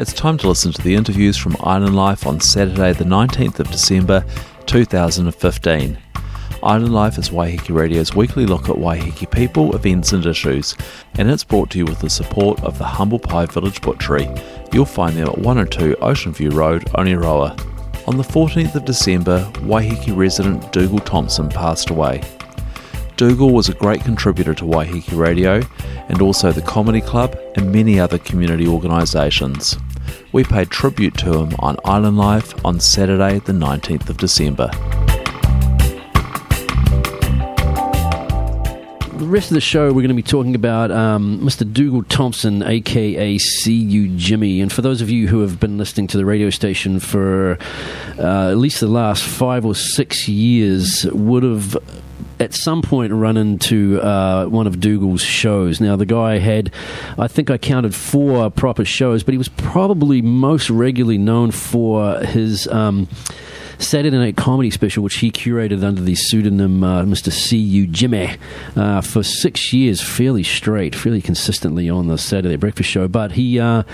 It's time to listen to the interviews from Island Life on Saturday the 19th of December 2015. Island Life is Waiheke Radio's weekly look at Waiheke people, events and issues, and it's brought to you with the support of the Humble Pie Village Butchery. You'll find them at 102 Ocean View Road, Oniroa. On the 14th of December, Waiheke resident Dougal Thompson passed away. Dougal was a great contributor to Waiheke Radio and also the Comedy Club and many other community organisations. We paid tribute to him on Island Life on Saturday the 19th of December. The rest of the show, we're going to be talking about Mr. Dougal Thompson, a.k.a. CU Jimmy. And for those of you who have been listening to the radio station for at least the last 5 or 6 years, would have at some point run into one of Dougal's shows. Now, the guy had, I think I counted 4 proper shows, but he was probably most regularly known for his Saturday Night Comedy special, which he curated under the pseudonym Mr. C.U. Jimmy for 6 years, fairly consistently on the Saturday Breakfast Show. But he had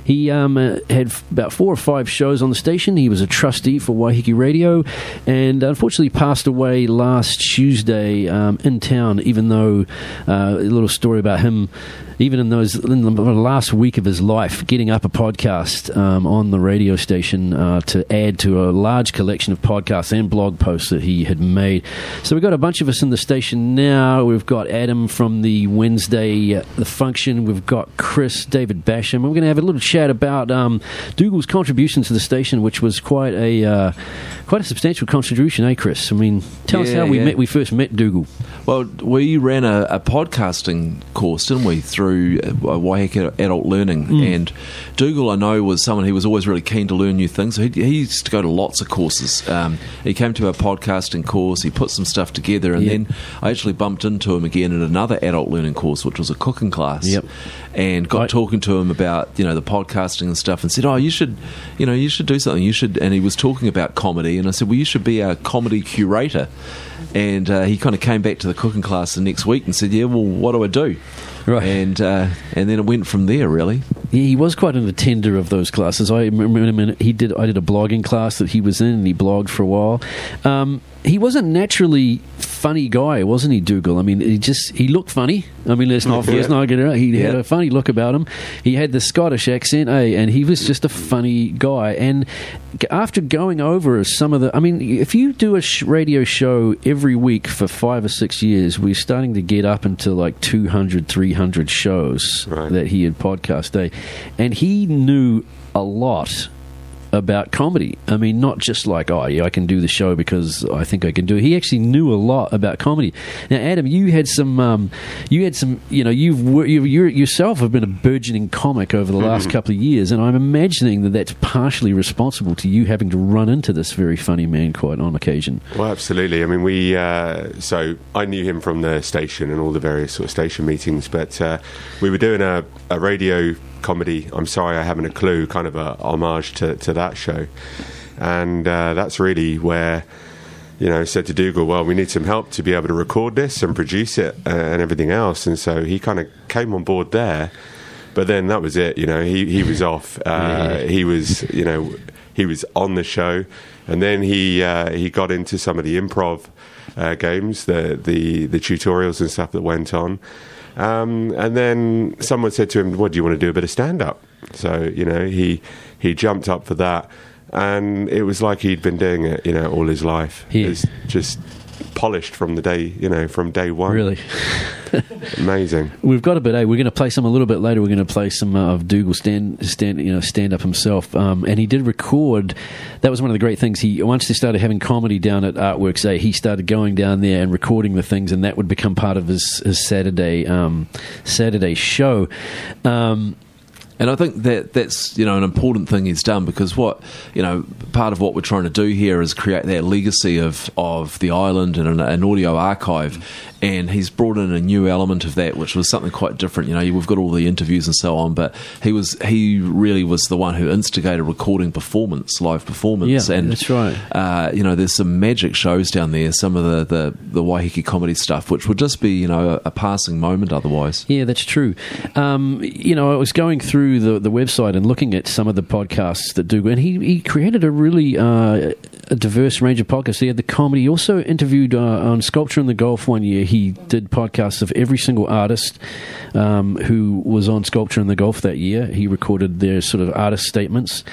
about 4 or 5 shows on the station. He was a trustee for Waiheke Radio, and unfortunately passed away last Tuesday in town. Even though a little story about him. Even in the last week of his life, getting up a podcast on the radio station to add to a large collection of podcasts and blog posts that he had made. So we've got a bunch of us in the station now. We've got Adam from the Wednesday The Function. We've got Chris, David Basham. We're going to have a little chat about Dougal's contribution to the station, which was quite a substantial contribution, eh, Chris? I mean, tell us how we first met Dougal. Well, we ran a podcasting course, didn't we, through Waiheke Adult Learning, and Dougal, I know, was someone who was always really keen to learn new things. So he used to go to lots of courses. He came to our podcasting course, he put some stuff together, and then I actually bumped into him again at another adult learning course, which was a cooking class, and got talking to him about the podcasting and stuff, and said, you should do something. And he was talking about comedy, and I said, well, you should be a comedy curator. And he kind of came back to the cooking class the next week and said, what do I do? Right. And then it went from there, really. Yeah, he was quite an attender of those classes. I remember I did a blogging class that he was in, and he blogged for a while. He was a naturally funny guy, wasn't he, Dougal? I mean, he looked funny. I mean, let's not get it out. He had a funny look about him. He had the Scottish accent, and he was just a funny guy. And after going over some of if you do a radio show every week for 5 or 6 years, we're starting to get up into like 200, 300 shows that he had podcast. And he knew a lot about comedy. I mean, not just like, I can do the show because I think I can do it. He actually knew a lot about comedy. Now, Adam, you yourself have been a burgeoning comic over the last couple of years, and I'm imagining that that's partially responsible to you having to run into this very funny man quite on occasion. Well, absolutely. I mean, so I knew him from the station and all the various sort of station meetings, but we were doing a radio comedy, I'm Sorry I Haven't a Clue, kind of a homage to that show. And that's really where, said to Dougal, well, we need some help to be able to record this and produce it and everything else. And so he kind of came on board there. But then that was it, he was off. He was on the show. And then he got into some of the improv games, the tutorials and stuff that went on. And then someone said to him, do you want to do a bit of stand-up? So, he jumped up for that, and it was like he'd been doing it, all his life. It's just polished from the day, from day one. Really? Amazing. We've got a bit, we're going to play some a little bit later. We're going to play some of Dougal stand up himself. And he did record. That was one of the great things. Once they started having comedy down at Artworks, he started going down there and recording the things, and that would become part of his Saturday show. And I think that's an important thing he's done, because part of what we're trying to do here is create that legacy of the island and an audio archive. And he's brought in a new element of that, which was something quite different. We've got all the interviews and so on, but he really was the one who instigated recording live performance. Yeah, and that's right. There's some magic shows down there, some of the Waiheke comedy stuff, which would just be a passing moment otherwise. Yeah, that's true. I was going through through the website and looking at some of the podcasts that Dougal, and he created a really a diverse range of podcasts. He had the comedy. He also interviewed on Sculpture in the Gulf one year. He did podcasts of every single artist who was on Sculpture in the Gulf that year. He recorded their sort of artist statements.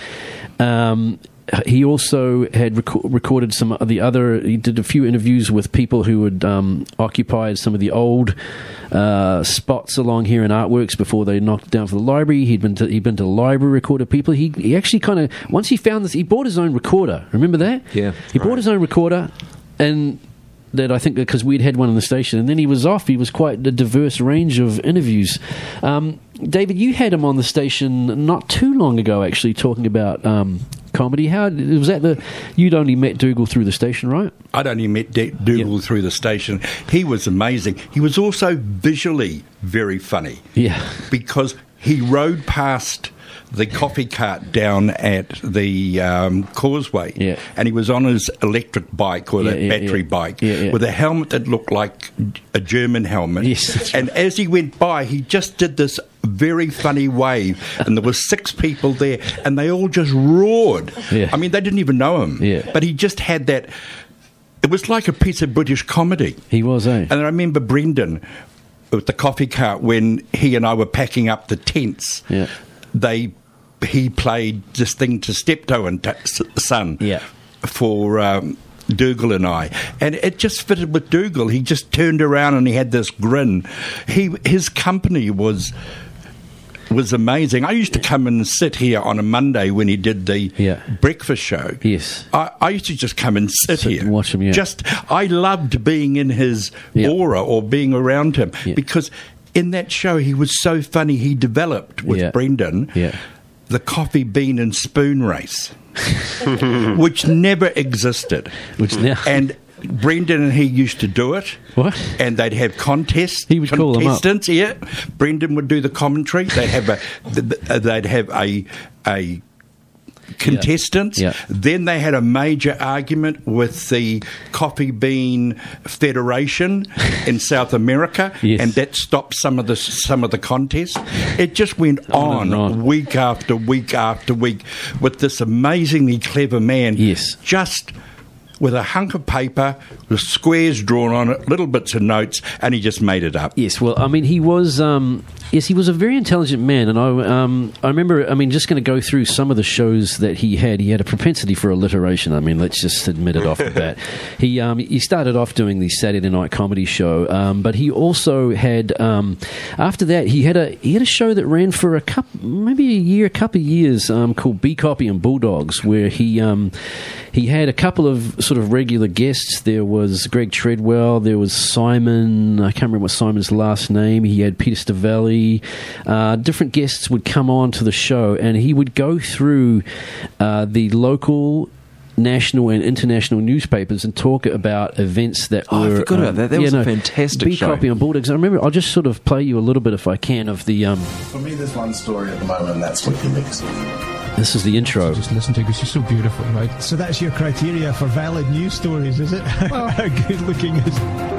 He also had recorded some of the other. He did a few interviews with people who had occupied some of the old spots along here in Artworks before they knocked down for the library. He'd been to the library, recorded people. He actually kind of, once he found this, he bought his own recorder. Remember that? Yeah, he bought his own recorder, and that I think because we'd had one in the station, and then he was off. He was quite a diverse range of interviews. David, you had him on the station not too long ago, actually, talking about comedy. How was that? You'd only met Dougal through the station, right? I'd only met Dougal through the station. He was amazing. He was also visually very funny. Yeah, because he rode past the coffee cart down at the causeway, and he was on his electric bike or that battery bike with a helmet that looked like a German helmet. Yes, and as he went by, he just did this very funny wave, and there were 6 people there, and they all just roared. I mean, they didn't even know him, but he just had that. It was like a piece of British comedy. He was, eh? And I remember Brendan with the coffee cart when he and I were packing up the tents. He played this thing to Steptoe and Son for Dougal and I, and it just fitted with Dougal. He just turned around and he had this grin. His company was amazing. I used to come and sit here on a Monday when he did the breakfast show. Yes, I used to just come and sit here and watch him. I loved being in his aura or being around him because in that show he was so funny. He developed with Brendan the coffee, bean and spoon race, which never existed. And Brendan and he used to do it. What? And they'd have contests. He would call them up. Brendan would do the commentary. They'd have a contestants. Then they had a major argument with the Coffee Bean Federation in South America, and that stopped some of the contests. It just went on week after week after week with this amazingly clever man. Just with a hunk of paper, with squares drawn on it, little bits of notes, and he just made it up. Yes, well, I mean, he was he was a very intelligent man, and I remember, I mean, just going to go through some of the shows that he had. He had a propensity for alliteration. I mean, let's just admit it off the bat. He started off doing the Saturday night comedy show, but he also had after that he had a show that ran for a couple of years called Bee Copy and Bulldogs, where he had a couple of sort of regular guests. There was Greg Treadwell, there was Simon, I can't remember what Simon's last name. He had Peter Stavelli. Different guests would come on to the show, and he would go through the local, national and international newspapers and talk about events that were... I forgot about that. That was a fantastic show. Bee Copy and Bulldogs. I remember, I'll just sort of play you a little bit if I can of the... For me, there's one story at the moment, and that's WikiLeaks. This is the intro. Just listen to it because she's so beautiful, right? So that's your criteria for valid news stories, is it? How good looking is...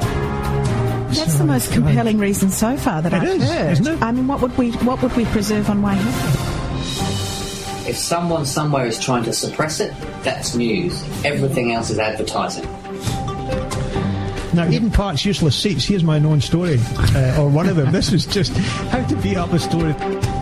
That's the most compelling reason so far that I've heard. Isn't it? I mean, what would we preserve on Waihepe? If someone somewhere is trying to suppress it, that's news. Everything else is advertising. Now, Eden Park's useless seats, here's my known story, or one of them. This is just how to beat up a story.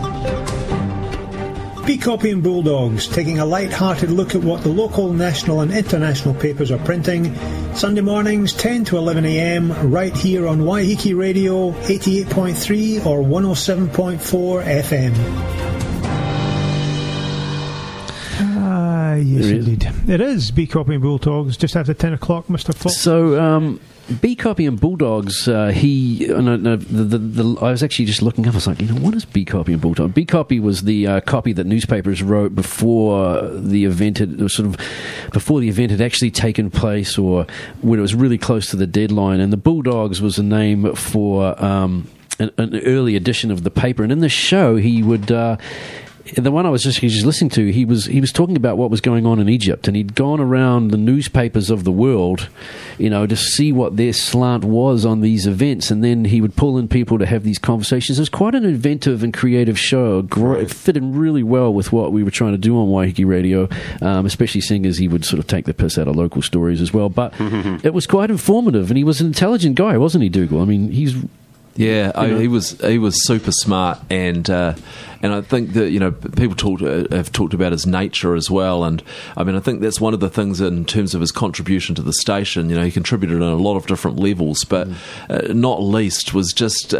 Bee Copy and Bulldogs, taking a light-hearted look at what the local, national and international papers are printing. Sunday mornings, 10 to 11 a.m, right here on Waiheke Radio, 88.3 or 107.4 FM. Yes, indeed. It is Bee Copy and Bulldogs, just after 10 o'clock, Mr. Fox. So, Bee Copy and Bulldogs, I was actually just looking up, I was like, what is Bee Copy and Bulldogs? Bee Copy was the copy that newspapers wrote before the event had actually taken place, or when it was really close to the deadline, and the Bulldogs was a name for an early edition of the paper. And in the show, he would the one I was just listening to, he was talking about what was going on in Egypt, and he'd gone around the newspapers of the world, to see what their slant was on these events, and then he would pull in people to have these conversations. It was quite an inventive and creative show. It fit in really well with what we were trying to do on Waiheke Radio, especially seeing as he would sort of take the piss out of local stories as well. But it was quite informative, and he was an intelligent guy, wasn't he, Dougal? I mean, he was super smart, and I think that people have talked about his nature as well, and I mean I think that's one of the things in terms of his contribution to the station. He contributed on a lot of different levels, but not least was just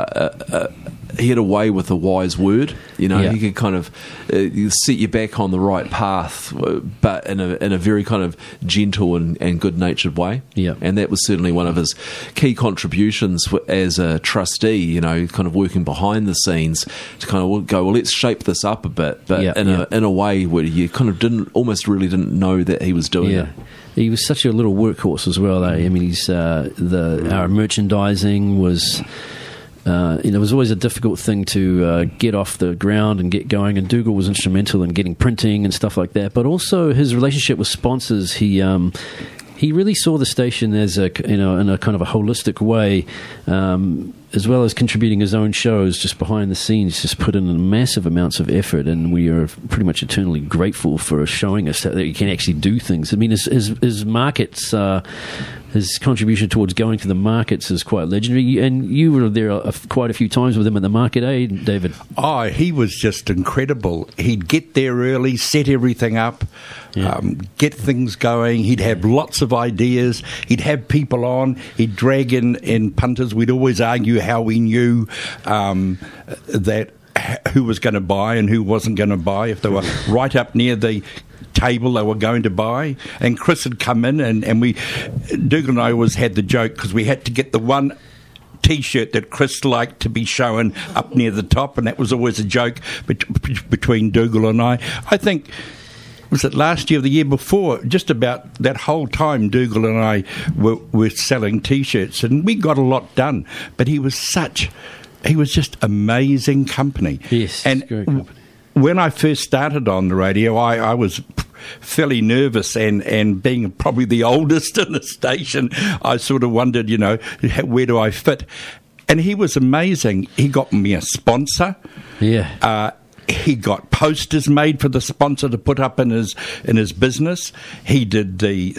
he had a way with a wise word. He could kind of set you back on the right path, but in a very kind of gentle and good-natured way. Yeah, and that was certainly one of his key contributions as a trustee. Kind of working behind the scenes to kind of go, well, let's shape this up a bit, but in a way where you kind of didn't know that he was doing it. He was such a little workhorse as well. I mean, he's our merchandising was. It was always a difficult thing to get off the ground and get going, and Dougal was instrumental in getting printing and stuff like that. But also his relationship with sponsors, he really saw the station as in a kind of a holistic way, as well as contributing his own shows just behind the scenes. Just put in massive amounts of effort, and we are pretty much eternally grateful for showing us that you can actually do things. I mean, his markets. His contribution towards going to the markets is quite legendary, and you were there quite a few times with him at the market, eh, David? Oh, he was just incredible. He'd get there early, set everything up, get things going. He'd have lots of ideas. He'd have people on. He'd drag in punters. We'd always argue how we knew that who was going to buy and who wasn't going to buy, if they were right up near the table they were going to buy. And Chris had come in, and Dougal and I always had the joke, because we had to get the one T-shirt that Chris liked to be shown up near the top, and that was always a joke between Dougal and I. I think, was it last year or the year before, just about that whole time Dougal and I were selling T-shirts, and we got a lot done. But he was just amazing company. Yes, and great company. When I first started on the radio, I was fairly nervous, and being probably the oldest in the station, I sort of wondered, where do I fit? And he was amazing. He got me a sponsor. Yeah. He got posters made for the sponsor to put up in his business. He did the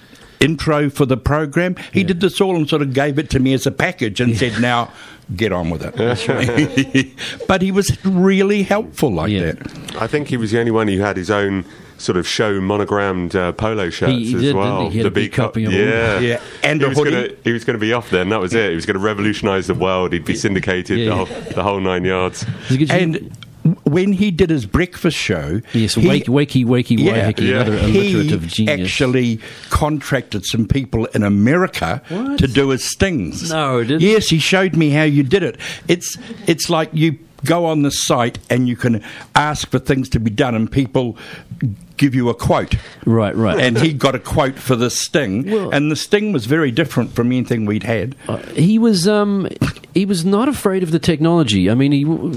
intro for the program. He did this all and sort of gave it to me as a package and said, now get on with it. That's right. But he was really helpful like that. I think he was the only one who had his own sort of show monogrammed polo shirts as well. He had a big copy of and a hoodie. He was going to be off then. That was it. He was going to revolutionise the world. He'd be syndicated the whole 9 yards. And when he did his breakfast show, Wakey, another alliterative genius. He actually contracted some people in America to do his stings. No, didn't Yes, he showed me how you did it. It's like you go on the site and you can ask for things to be done, and people give you a quote. Right. And he got a quote for the sting, and the sting was very different from anything we'd had. He was not afraid of the technology. I mean,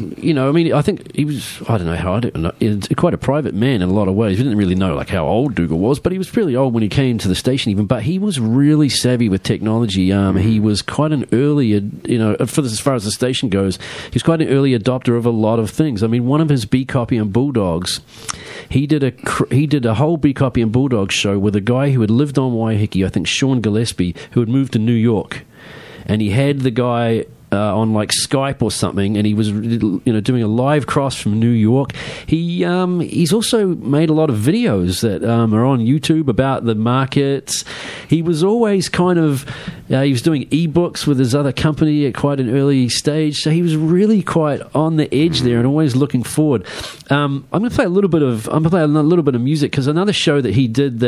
I think he was, I don't know, quite a private man in a lot of ways. We didn't really know how old Dougal was, but he was fairly old when he came to the station even, but he was really savvy with technology. He was quite an early, as far as the station goes, he was quite an early adopter of a lot of things. I mean, one of his Bee Copy and Bulldogs, he did a whole Bee Copy and Bulldogs show with a guy who had lived on Waiheke, I think Sean Gillespie, who had moved to New York, and he had the guy on Skype or something, and he was doing a live cross from New York. He's also made a lot of videos that are on YouTube about the markets. He was always kind of he was doing ebooks with his other company at quite an early stage, so he was really quite on the edge there and always looking forward. I'm going to play a little bit of music, because another show that he did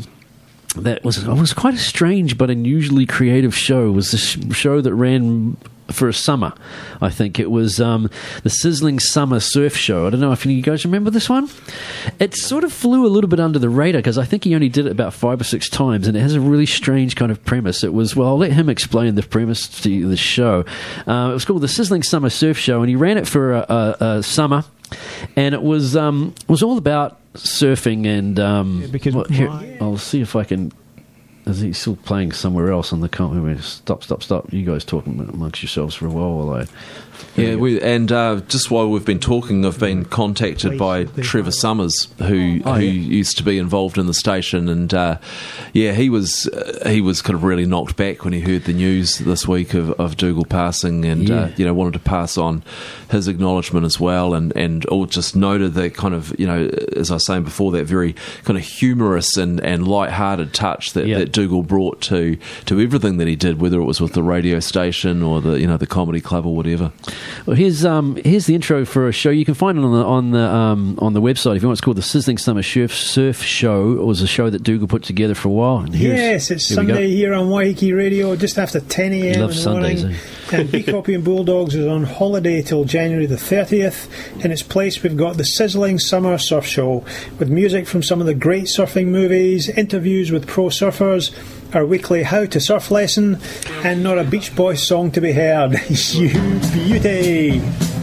that was quite a strange but unusually creative show was this show that ran for a summer. I think it was the Sizzling Summer Surf Show. I don't know if you guys remember this one. It sort of flew a little bit under the radar, because I think he only did it about 5 or 6 times, and it has a really strange kind of premise. It was, I'll let him explain the premise to the show. It was called the Sizzling Summer Surf Show, and he ran it for a summer. And it was all about surfing and I'll see if I can. Is he still playing somewhere else on the computer? Stop! You guys talking amongst yourselves for a while while I. Yeah, just while we've been talking, I've been contacted by Trevor Summers, who used to be involved in the station, and he was kind of really knocked back when he heard the news this week of Dougal passing, and wanted to pass on his acknowledgement as well, and all just noted that kind of, as I was saying before, that very kind of humorous and light-hearted touch that Dougal brought to everything that he did, whether it was with the radio station or the comedy club or whatever. Well, here's the intro for a show. You can find it on the website if you want. It's called the Sizzling Summer Surf Show. It was a show that Dougal put together for a while. And yes, it's Sunday here on Waiheke Radio, just after 10 a.m. He loves Sundays, And Bee Copy and Bulldogs is on holiday till January the 30th. In its place, we've got the Sizzling Summer Surf Show with music from some of the great surfing movies, interviews with pro surfers, our weekly How to Surf lesson, and not a Beach Boys song to be heard. You beauty!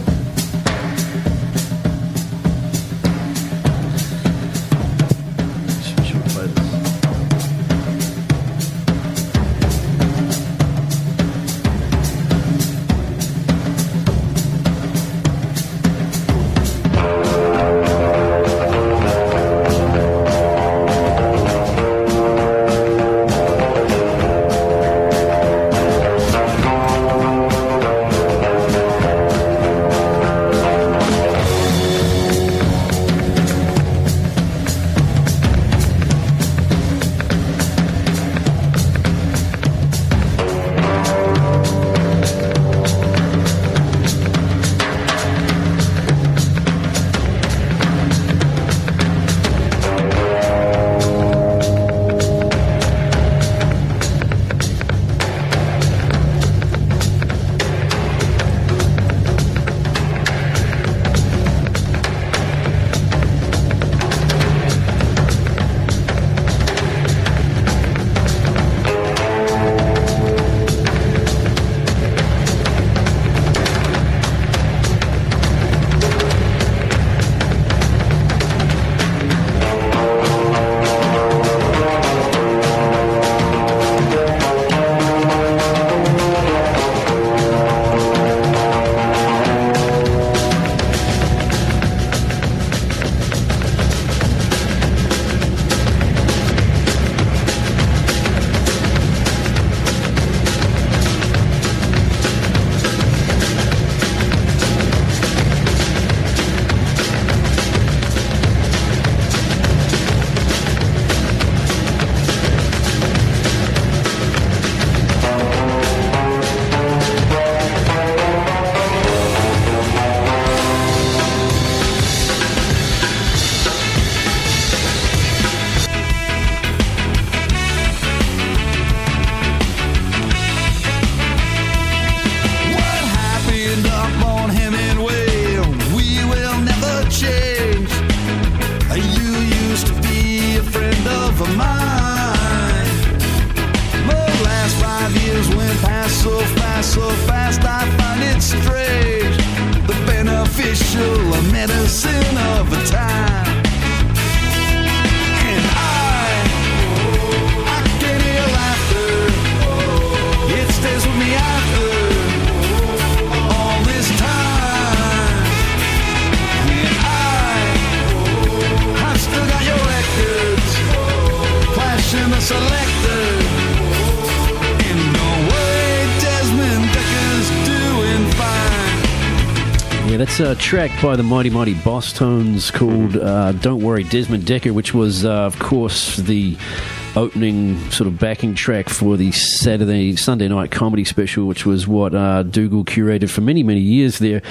That's a track by the Mighty Mighty Boss Tones called Don't Worry Desmond Decker, which was, of course, the opening sort of backing track for the Sunday night comedy special, which was what Dougal curated for many, many years there.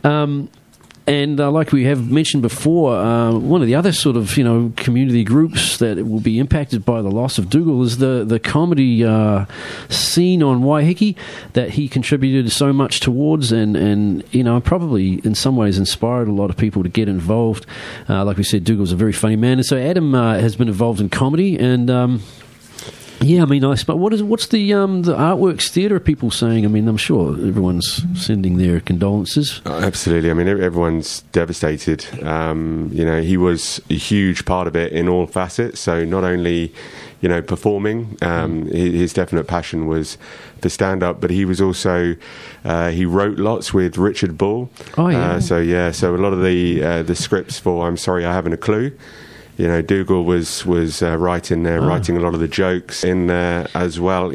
And like we have mentioned before, one of the other sort of, community groups that will be impacted by the loss of Dougal is the comedy scene on Waiheke that he contributed so much towards and probably in some ways inspired a lot of people to get involved. Like we said, Dougal's a very funny man. And so Adam has been involved in comedy and... Yeah, I mean, nice. But what's the Artworks Theatre people saying? I mean, I'm sure everyone's sending their condolences. Absolutely. I mean, everyone's devastated. He was a huge part of it in all facets. So not only, performing, his definite passion was for stand-up, but he was also, he wrote lots with Richard Bull. Oh, yeah. So a lot of the scripts for I'm Sorry I Haven't a Clue. Dougal was writing there, writing a lot of the jokes in there as well.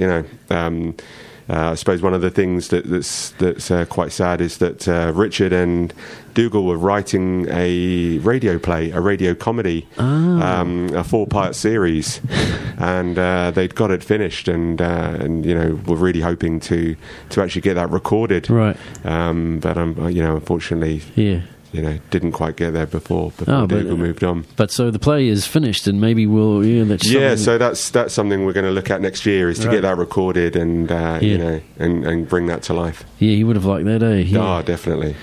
I suppose one of the things that's quite sad is that Richard and Dougal were writing a radio play, a radio comedy, a 4-part series, and they'd got it finished, and were really hoping to actually get that recorded. Right. But unfortunately, yeah. Didn't quite get there before Dougal moved on. But so the play is finished, and maybe we'll so that's something we're going to look at next year, is to get that recorded and and bring that to life. Yeah, you would have liked that, eh? Yeah. Oh, definitely.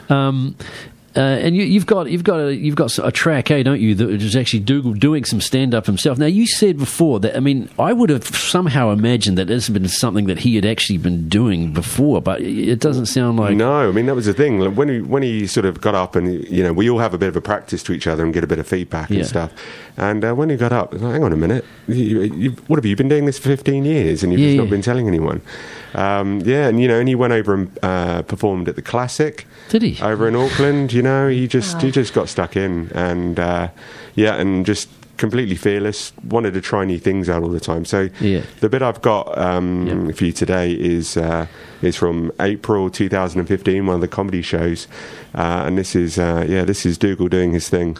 And you've got a track, don't you? That is actually Dougal doing some stand up himself. Now, you said before that, I mean, I would have somehow imagined that this has been something that he had actually been doing before, but it doesn't sound like. No, I mean, that was the thing. When he sort of got up, and we all have a bit of a practice to each other and get a bit of feedback and stuff. And when he got up, I was like, hang on a minute, what have you been doing this for 15 years and you've just not been telling anyone? And he went over and performed at the Classic. Did he? Over in Auckland, he just got stuck in, and and just completely fearless, wanted to try new things out all the time. So the bit I've got for you today is from April 2015, one of the comedy shows, and this is Dougal doing his thing.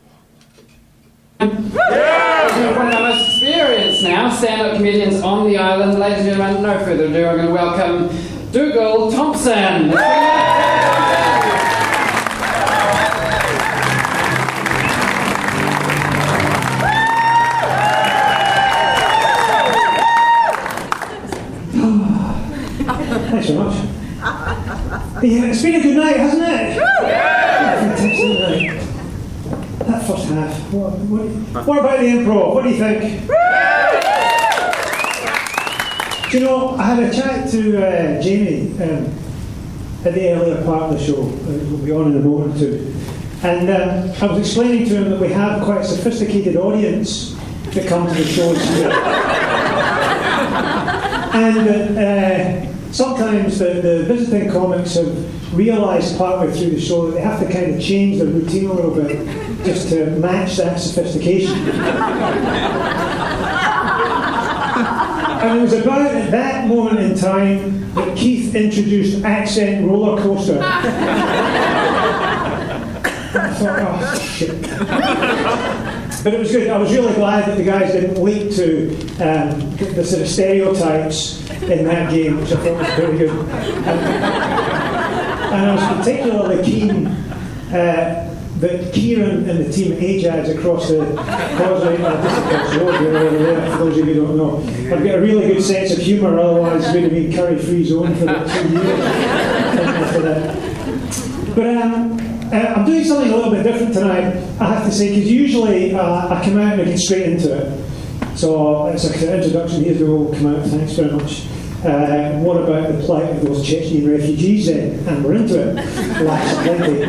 One of our most experienced now stand-up comedians on the island. Ladies and gentlemen, no further ado, I'm going to welcome Dougal Thompson. Thanks so much. Yeah, it's been a good night, hasn't it? Fantastic night. That first half. What about the improv? What do you think? Do you know, I had a chat to Jamie at the earlier part of the show. We'll be on in a moment or two. And I was explaining to him that we have quite a sophisticated audience that come to the shows here. And sometimes the visiting comics have realised partway through the show that they have to kind of change their routine a little bit just to match that sophistication. And it was about at that moment in time that Keith introduced Accent Roller Coaster. I thought, oh, shit. But it was good. I was really glad that the guys didn't leap to the sort of stereotypes in that game, which I thought was pretty good. And I was particularly keen that Kieran and the team at Ajax across the Causeway, just across the road over there, for those of you who don't know, I've got a really good sense of humour, otherwise we'd have been curry-free zone for about 2 years after that. But I'm doing something a little bit different tonight, I have to say, because usually I come out and I get straight into it. So it's an introduction, here's the all come out, thanks very much. What about the plight of those Chechen refugees then? And we're into it. Lots of plenty.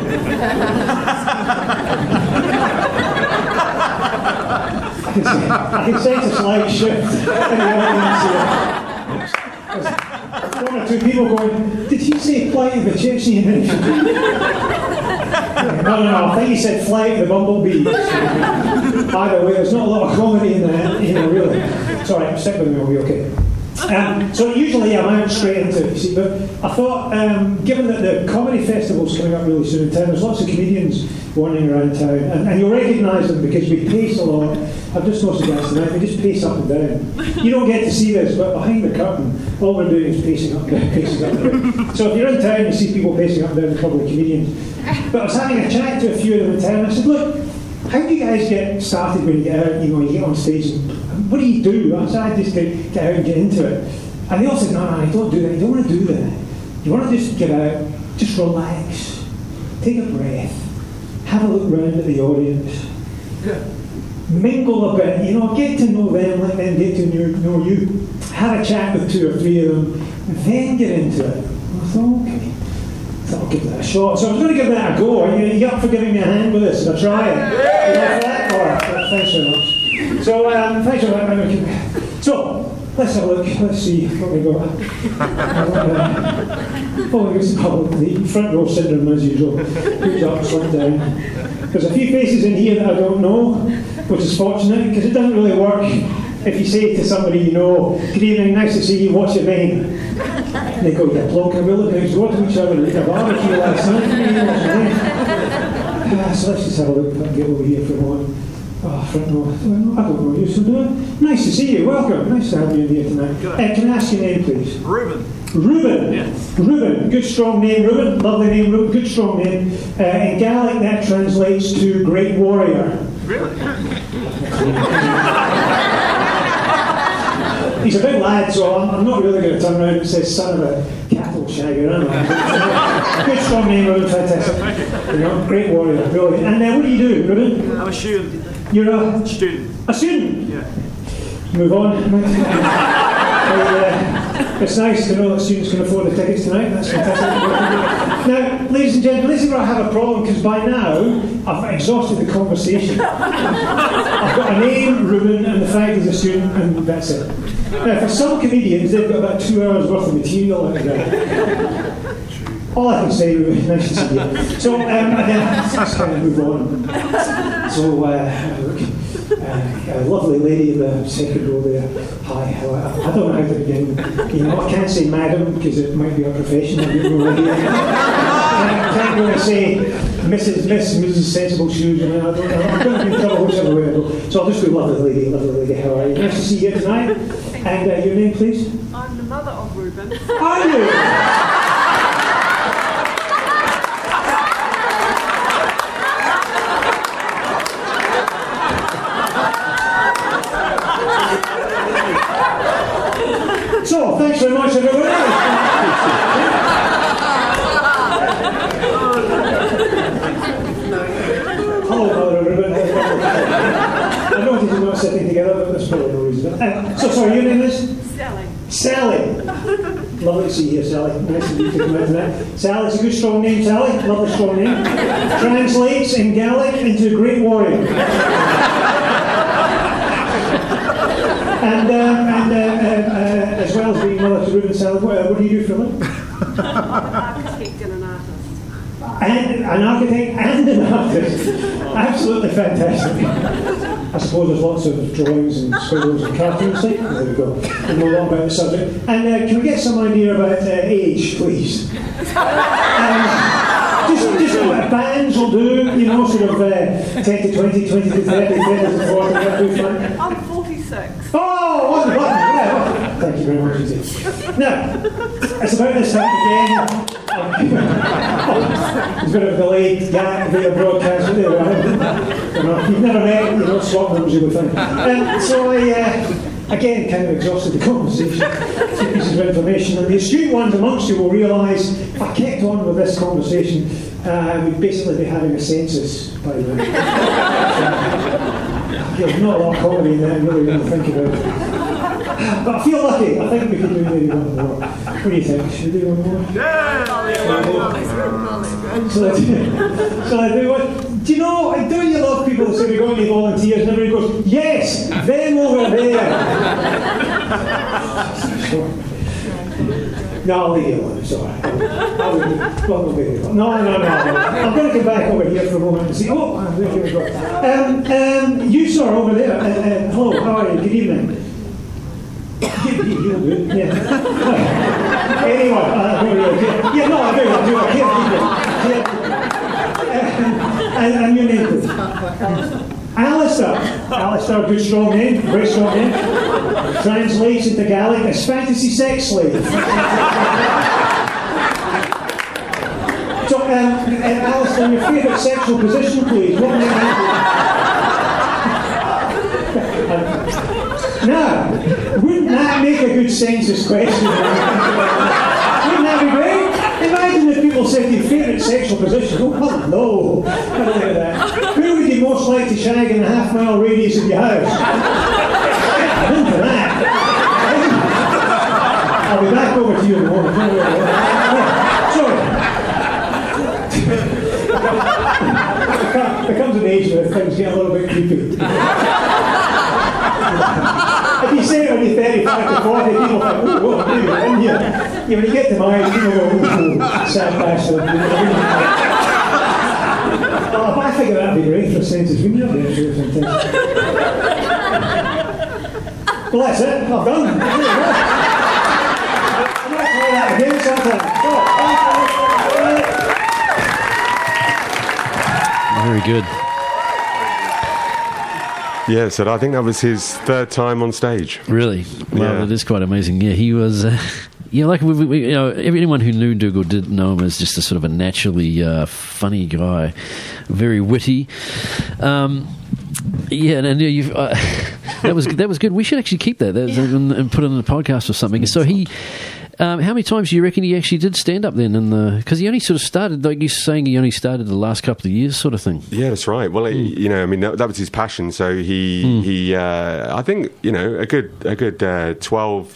I can sense a slight shift in the audience here. There's 1 or 2 people going, did he say plight of the Chechen refugees? No, I think he said flight of the bumblebees. Either way, there's not a lot of comedy in that, really. Sorry, stick with me, we'll be okay. So usually I'm out straight into it, you see, but I thought, given that the comedy festival's coming up really soon in town, there's lots of comedians wandering around town, and you'll recognise them because we pace a lot. I've just noticed that tonight, we just pace up and down. You don't get to see this, but behind the curtain, all we're doing is pacing up and down, pacing up and down. So if you're in town, you see people pacing up and down, probably comedians. But I was having a chat to a few of them in town, and I said, look, how do you guys get started when you get out, you get on stage? What do you do? I said, I just get out and get into it. And they all said, no, you don't do that. You don't want to do that. You want to just get out, just relax, take a breath, have a look round at the audience. mingle a bit, you know, get to know them, let them get to know you, have a chat with 2 or 3 of them, and then get into it. I thought, okay, I'll give that a shot. So I was going to give that a go. Are you up for giving me a hand with this? I'll try it. You like that? All right, thanks very much. So, thanks very much. So, let's have a look. Let's see what we got. The front row syndrome as usual. Good up, slip down. There's a few faces in here that I don't know, which is fortunate because it doesn't really work if you say to somebody you know, good evening, nice to see you, what's your name? And they go, yeah, bloke, we live next door to each other and eat a barbecue last night. So let's just have a look if I can get over here for a moment. Oh, front row. I don't know you, so do I? Nice to see you, welcome. Nice to have you in here tonight. Can I ask your name, please? Reuben. Reuben. Yes. Reuben. Good strong name, Reuben. Lovely name, Reuben. Good strong name. In Gaelic, that translates to great warrior. Really? He's a big lad, so I'm not really going to turn around and say son of a cattle shagger, am I? Good strong name, Reuben. Fantastic. You know, great warrior. Brilliant. And what do you do, Reuben? I'm a student. You're a student. A student? Yeah. Move on. It's nice to know that students can afford the tickets tonight. That's fantastic. Now, ladies and gentlemen, this is where I have a problem because by now I've exhausted the conversation. I've got a name, Reuben, and the fact he's a student, and that's it. Now, for some comedians, they've got about 2 hours worth of material out there. All I can say, Reuben, nice to see you. So, let's kind of move on. So, a lovely lady in the second row there. Hi, I don't know how to begin. You know, I can't say madam because it might be a profession. I can't really say Mrs. Sensible Shoes. I mean, I'm going to be in trouble whichever way I go. So I'll just do lovely lady, how are you? Nice to see you tonight. And your name, please? I'm the mother of Reuben. Are you? So, thanks very much, everyone. Hello, Mother Reuben. I noticed you're not sitting together, but there's probably no reason. So, sorry, your name is? Sally. Sally. Lovely to see you, Sally. Nice to meet you come out tonight. Sally, it's a good strong name, Sally. Lovely strong name. Translates in Gaelic into great warrior. And as well as being mother to Reuben, Sally, what do you do for a living? I'm an architect and an artist. And an architect and an artist. Absolutely fantastic. I suppose there's lots of drawings and scribbles and cartoons. There we go. We know a lot about the subject. And can we get some idea about age, please? Just bands will do, you know, sort of 10 to 20, 20 to 30, 30 to 40. I'm 46. Oh, wonderful. Yeah. Thank you very much indeed. Now, it's about this time again. There's a bit of a delayed gap via broadcast. You know, you've never met, you know, swap rooms, you would think. So I, again, kind of exhausted the conversation. Two pieces of information. And the astute ones amongst you will realise if I kept on with this conversation, we'd basically be having a census by the way. There's not a lot of comedy in there, really, when you think about it. But I feel lucky. I think we can do maybe one more. What do you think? Should we do one more? Yeah! So I do what? Do you know, don't you love people that say we're going to be volunteers and everybody goes, yes, them over there. No, I'll leave you alone, it's all right. No. I'm going to come back over here for a moment and see. Oh, here we go. You, sir, over there. Hello, how are you? Good evening. You'll do it, yeah. Anyway, I do. I can't. And your name, please? Alistair. Alistair, good strong name, very strong name. Translates into Gaelic as fantasy sex slave. So, Alistair, your favourite sexual position, please. What name Now, wouldn't that make a good census question? Wouldn't that be great? Imagine if people said your favourite sexual position. Oh, no. Who would you most like to shag in a half half-mile radius of your house. I'm into that. I'll be back over to you in a moment. Sorry. There comes an age where things get a little bit creepy. If you say it when you're 35 to 40, people think, oh, maybe we're in here. Yeah, when you get to my age, people go, oh, sad bastard. Well, if I figure that'd be great for census, we need to do something. Well, that's it. I've done. I'm going to play that again sometime. Very good. Yeah, so I think that was his third time on stage. Really? Well, that is quite amazing. Yeah, he was... like anyone who knew Dougal did know him as just a sort of a naturally funny guy, very witty. That was good. We should actually keep that and put it in the podcast or something. So he, how many times do you reckon he actually did stand up then? Because he only sort of started, like you're saying, he only started the last couple of years, sort of thing. Yeah, that's right. Well, that was his passion. So he I think a good 12.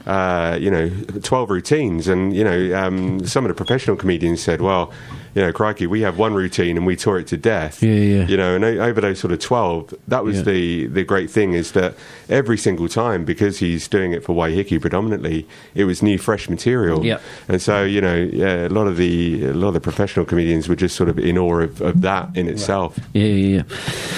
12 routines, and some of the professional comedians said, well, crikey, we have one routine and we tore it to death. And over those sort of 12, that was the great thing, is that every single time, because he's doing it for Waiheke predominantly, it was new, fresh material. And so a lot of the professional comedians were just sort of in awe of that in itself. Eve,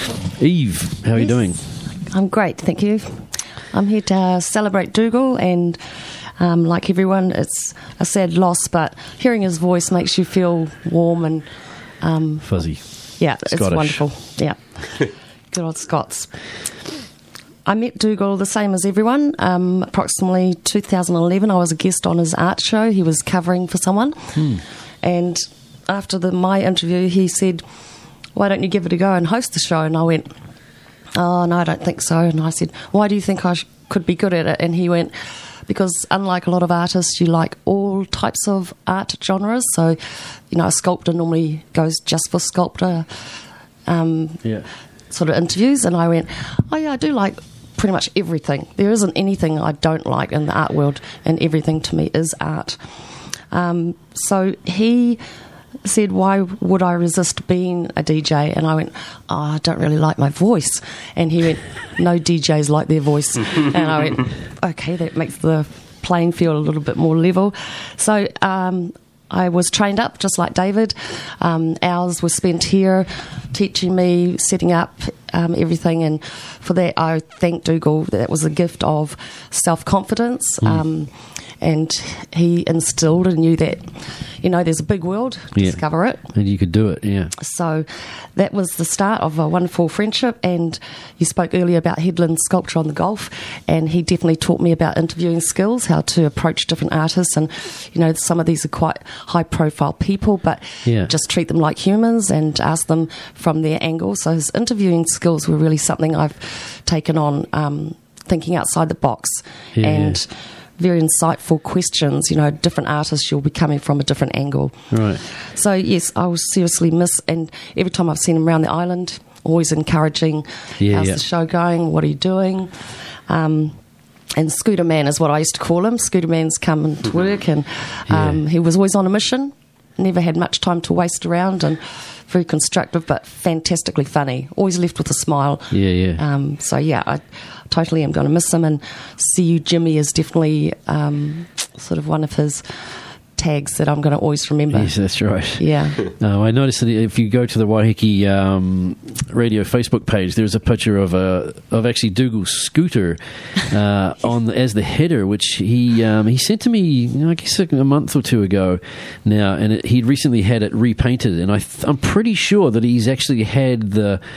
how are you doing? I'm great, thank you. I'm here to celebrate Dougal, and like everyone, it's a sad loss, but hearing his voice makes you feel warm and fuzzy. Yeah, Scottish. It's wonderful. Yeah, good old Scots. I met Dougal the same as everyone. Approximately 2011, I was a guest on his art show. He was covering for someone, and after my interview, he said, "Why don't you give it a go and host the show?" And I went, "Oh, no, I don't think so." And I said, "Why do you think I could be good at it?" And he went, "Because unlike a lot of artists, you like all types of art genres. So, a sculptor normally goes just for sculptor sort of interviews." And I went, "Oh, yeah, I do like pretty much everything. There isn't anything I don't like in the art world, and everything to me is art." So he said, "Why would I resist being a DJ?" And I went, "Oh, I don't really like my voice." And he went, "No DJs like their voice." And I went, "Okay, that makes the playing field a little bit more level." So I was trained up just like David. Hours were spent here teaching me, setting up everything, and for that I thank Dougal. That was a gift of self-confidence. And he instilled in you that, there's a big world, discover it. And you could do it, So that was the start of a wonderful friendship. And you spoke earlier about headland sculpture on the Gulf, and he definitely taught me about interviewing skills, how to approach different artists. And, some of these are quite high-profile people, but just treat them like humans and ask them from their angle. So his interviewing skills were really something I've taken on, thinking outside the box. And very insightful questions. Different artists, you'll be coming from a different angle. Right. So, yes, I was seriously miss, and every time I've seen him around the island, always encouraging, how's the show going, what are you doing? And Scooter Man is what I used to call him. Scooter Man's come to work, and he was always on a mission, never had much time to waste around, and very constructive, but fantastically funny. Always left with a smile. I totally am going to miss him. And See You Jimmy is definitely sort of one of his tags that I'm going to always remember. Yes, that's right. Yeah. I noticed that if you go to the Waiheke Radio Facebook page, there's a picture of actually Dougal's scooter as the header, which he sent to me, I guess a month or two ago now, and he'd recently had it repainted, and I'm pretty sure that he's actually had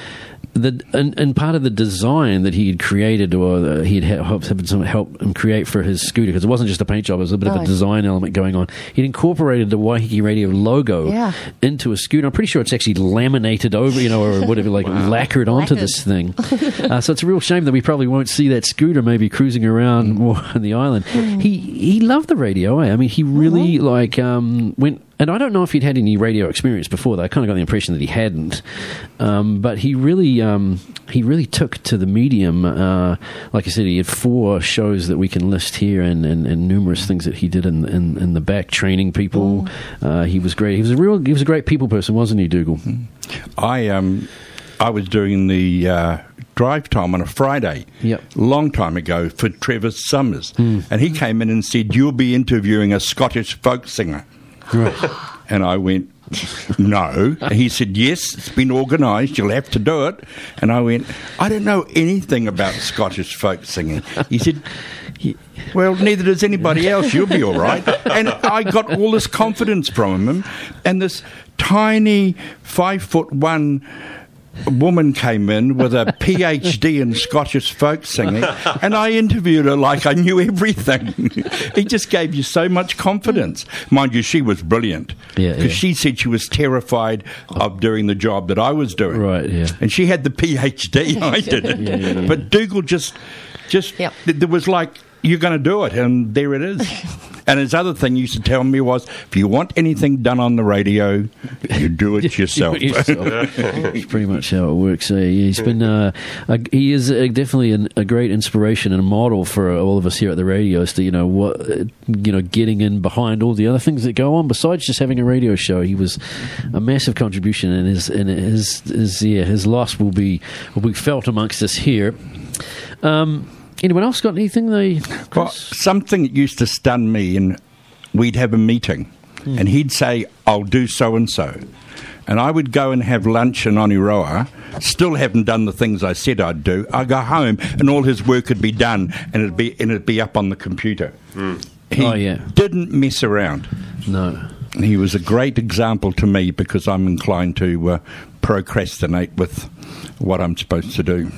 and part of the design that he had created, or he had had some help him create for his scooter, because it wasn't just a paint job, it was a bit of a design element going on. He'd incorporated the Waiheke Radio logo into a scooter. I'm pretty sure it's actually laminated over, or whatever, lacquered onto this thing. So it's a real shame that we probably won't see that scooter maybe cruising around more on the island. He loved the radio. I mean, he really went And I don't know if he'd had any radio experience before that. I kind of got the impression that he hadn't. But he really took to the medium. Like I said, he had 4 shows that we can list here, and numerous things that he did in the back, training people. He was great. He was a great people person, wasn't he, Dougal? I was doing the drive time on a Friday, long time ago, for Trevor Summers, and he came in and said, "You'll be interviewing a Scottish folk singer." Right. And I went, "No." And he said, "Yes, it's been organised, you'll have to do it." And I went, "I don't know anything about Scottish folk singing." He said, "Well, neither does anybody else, you'll be all right." And I got all this confidence from him, and this tiny 5'1" woman came in with a PhD in Scottish folk singing, and I interviewed her like I knew everything. He just gave you so much confidence. Mind you, she was brilliant, because she said she was terrified of doing the job that I was doing. Right, yeah. And she had the PhD, I didn't. But Dougal just there was like, "You're going to do it," and there it is. And his other thing he used to tell me was, if you want anything done on the radio, you do it yourself. That's pretty much how it works. He's been he is definitely a great inspiration and a model for all of us here at the radio as to getting in behind all the other things that go on besides just having a radio show. He was a massive contribution, and his loss will be felt amongst us here. Anyone else got anything? Well, something that used to stun me, and we'd have a meeting, and he'd say, "I'll do so and so," and I would go and have lunch in Oniroa. Still haven't done the things I said I'd do. I go home, and all his work would be done, and it'd be up on the computer. He didn't mess around. No. He was a great example to me, because I'm inclined to procrastinate with what I'm supposed to do.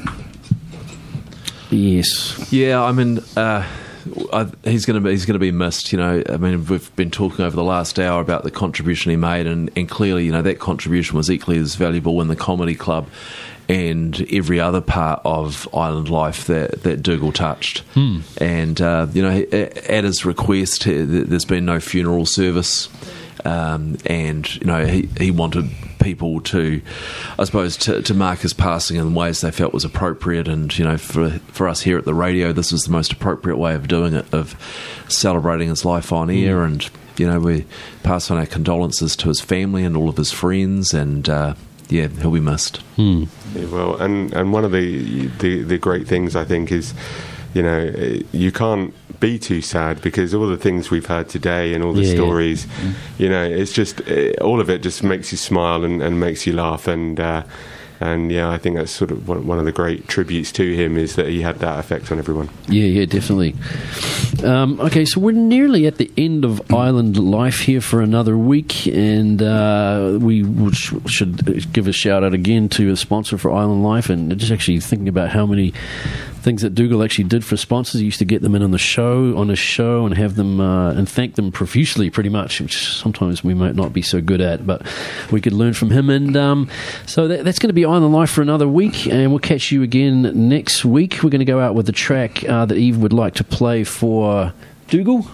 Yes. Yeah, I mean, he's going to be missed. I mean, we've been talking over the last hour about the contribution he made, and clearly, that contribution was equally as valuable in the comedy club and every other part of island life that Dougal touched. And at his request, there's been no funeral service. And he wanted people to, I suppose, to mark his passing in ways they felt was appropriate. And for us here at the radio, this was the most appropriate way of doing it, of celebrating his life on air. And we pass on our condolences to his family and all of his friends. And he'll be missed. Yeah, well, and one of the great things, I think, is you can't be too sad, because all the things we've heard today and all the stories, it's just all of it just makes you smile and makes you laugh, and I think that's sort of one of the great tributes to him, is that he had that effect on everyone. Yeah, definitely. Okay, so we're nearly at the end of Island Life here for another week, and we should give a shout out again to a sponsor for Island Life, and just actually thinking about how many things that Dougal actually did for sponsors. He used to get them in on his show, and have them and thank them profusely, pretty much, which sometimes we might not be so good at, but we could learn from him. And so that's going to be Island Life for another week, and we'll catch you again next week. We're going to go out with the track that Eve would like to play for Dougal.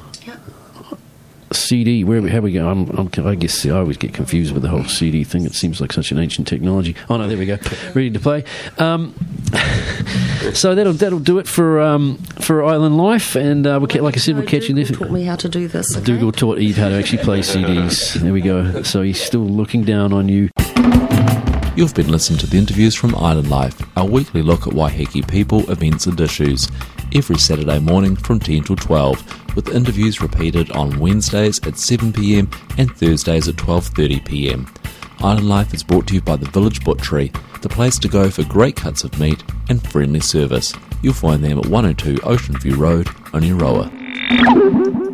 CD, how we go? I guess I always get confused with the whole CD thing. It seems like such an ancient technology. Oh no, there we go. Ready to play. So that'll do it for Island Life, and like I said, we'll catch you next. Dougal taught me how to do this. Okay? Dougal taught Eve how to actually play CDs. There we go. So he's still looking down on you. You've been listening to the interviews from Island Life, our weekly look at Waiheke people, events and issues, every Saturday morning from 10 till 12, with interviews repeated on Wednesdays at 7 p.m. and Thursdays at 12:30 p.m. Island Life is brought to you by the Village Butchery, the place to go for great cuts of meat and friendly service. You'll find them at 102 Ocean View Road, Oniroa.